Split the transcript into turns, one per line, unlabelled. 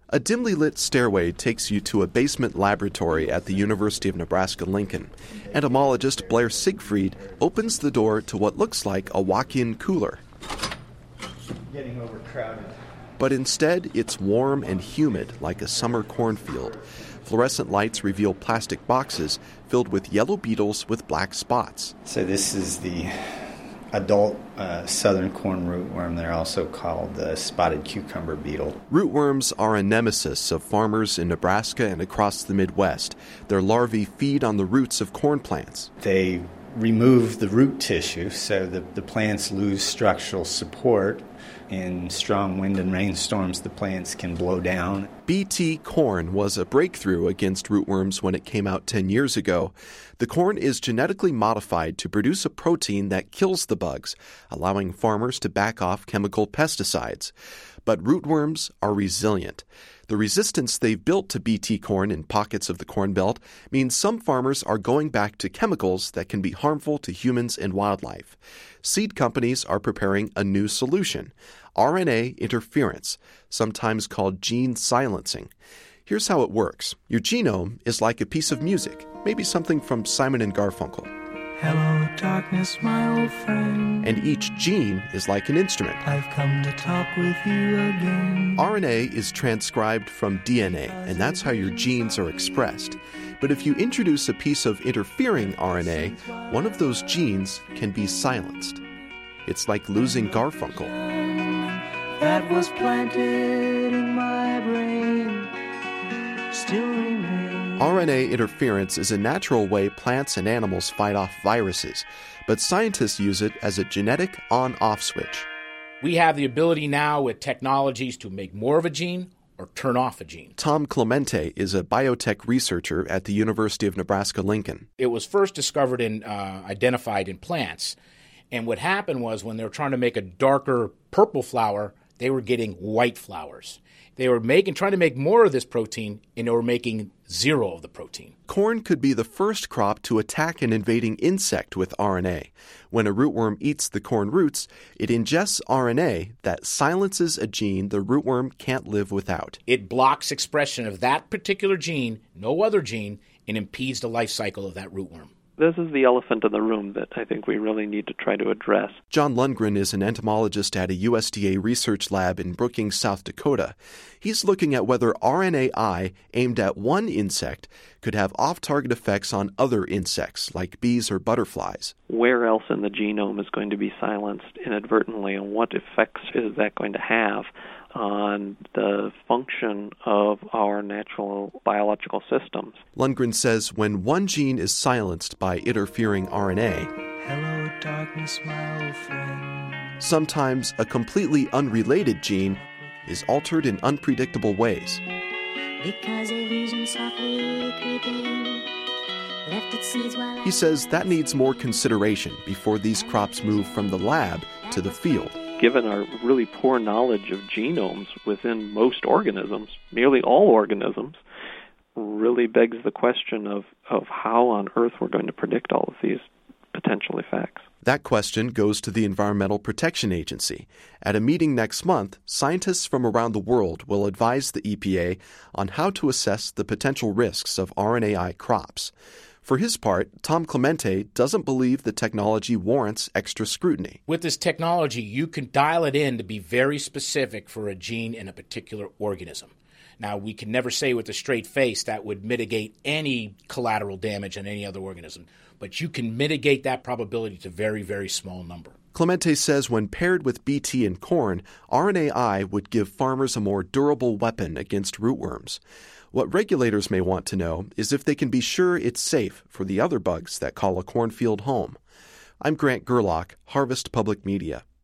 A dimly lit stairway takes you to a basement laboratory at the University of Nebraska-Lincoln. Entomologist Blair Siegfried opens the door to what looks like a walk-in cooler.
Getting overcrowded.
But instead, it's warm and humid like a summer cornfield. Fluorescent lights reveal plastic boxes filled with yellow beetles with black spots.
So this is the adult southern corn rootworm. They're also called the spotted cucumber beetle.
Rootworms are a nemesis of farmers in Nebraska and across the Midwest. Their larvae feed on the roots of corn plants.
They remove the root tissue, so the plants lose structural support. In strong wind and rainstorms, the plants can blow down.
BT corn was a breakthrough against rootworms when it came out 10 years ago. The corn is genetically modified to produce a protein that kills the bugs, allowing farmers to back off chemical pesticides. But rootworms are resilient. The resistance they've built to BT corn in pockets of the Corn Belt means some farmers are going back to chemicals that can be harmful to humans and wildlife. Seed companies are preparing a new solution, RNA interference, sometimes called gene silencing. Here's how it works. Your genome is like a piece of music, maybe something from Simon and Garfunkel.
Hello, darkness, my old friend.
And each gene is like an instrument.
I've come to talk with you again.
RNA is transcribed from DNA, and that's how your genes are expressed. But if you introduce a piece of interfering RNA, one of those genes can be silenced. It's like losing Garfunkel.
That was planted in my brain still remains.
RNA interference is a natural way plants and animals fight off viruses, but scientists use it as a genetic on-off switch.
We have the ability now with technologies to make more of a gene or turn off a gene.
Tom Clemente is a biotech researcher at the University of Nebraska-Lincoln.
It was first discovered and identified in plants. And what happened was when they were trying to make a darker purple flower, they were getting white flowers. They were trying to make more of this protein, and they were making zero of the protein.
Corn could be the first crop to attack an invading insect with RNA. When a rootworm eats the corn roots, it ingests RNA that silences a gene the rootworm can't live without.
It blocks expression of that particular gene, no other gene, and impedes the life cycle of that rootworm.
This is the elephant in the room that I think we really need to try to address.
John Lundgren is an entomologist at a USDA research lab in Brookings, South Dakota. He's looking at whether RNAi aimed at one insect could have off-target effects on other insects, like bees or butterflies.
Where else in the genome is going to be silenced inadvertently, and what effects is that going to have on the function of our natural biological systems?
Lundgren says when one gene is silenced by interfering RNA,
Hello, darkness, my old friend.
sometimes a completely unrelated gene is altered in unpredictable ways.
Because a vision softly creeping left its seeds while
He says that needs more consideration before these crops move from the lab to the field.
Given our really poor knowledge of genomes within most organisms, nearly all organisms, really begs the question of how on earth we're going to predict all of these potential effects.
That question goes to the Environmental Protection Agency. At a meeting next month, scientists from around the world will advise the EPA on how to assess the potential risks of RNAi crops. For his part, Tom Clemente doesn't believe the technology warrants extra scrutiny.
With this technology, you can dial it in to be very specific for a gene in a particular organism. Now, we can never say with a straight face that would mitigate any collateral damage on any other organism, but you can mitigate that probability to a very, very small number.
Clemente says when paired with BT and corn, RNAi would give farmers a more durable weapon against rootworms. What regulators may want to know is if they can be sure it's safe for the other bugs that call a cornfield home. I'm Grant Gerlach, Harvest Public Media.